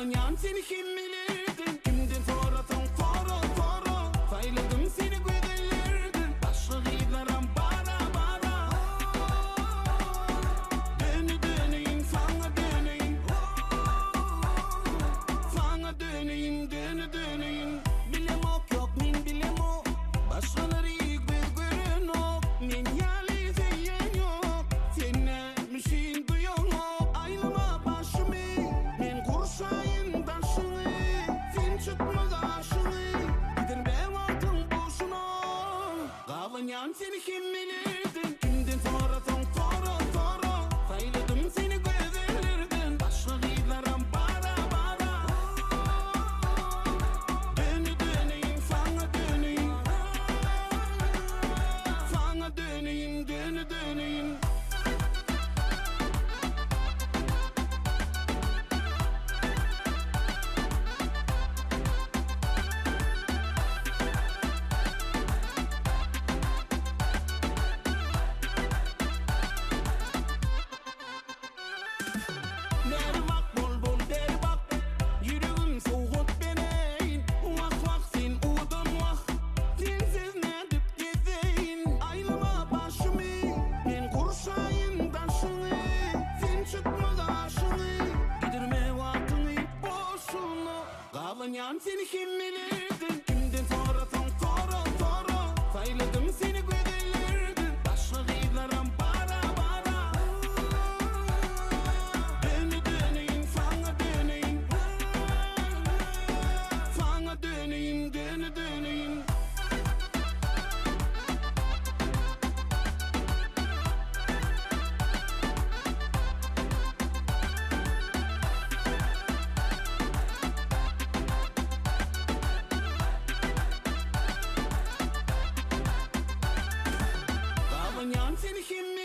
Kalanyan seni kim bilirdin? Kimden soratan soru sayladım seni güdelirdin. Başlıklarım bara bara. Döneyim sana döneyim. Sana döneyim döneyim. Bilem ok yok min bilem ok. Başkaları ilk bir görün ok. Men yali zeyen yok. Sene müşin duyon ok. Aylama başımı. Men kurşayın taşını. Sen çıkma karşını. Gidirme vaktin boşuna. Kalanyan seni kim bilirdin? Kimden soratan soru sayladım seni güdelirdin. Başlıklarım bara bara. Döneyim sana döneyim. Sana döneyim döneyim. Deri bak bul deri bak. Yüreğim soğuk beneyin. Vak sen udun vak. Sensiz ne dip gezeyin. Aylama başımı. Men kurşayın taşını. Sen çıkma karşını. Gidirme vaktini boşuna. Kalanyan seni kim bilirdin? Kimden soratan soru sayladım seni güdelirdin. Başlıklarım bara bara. Döneyim sana döneyim. Sana döneyim döneyim. Kalanyan seni kim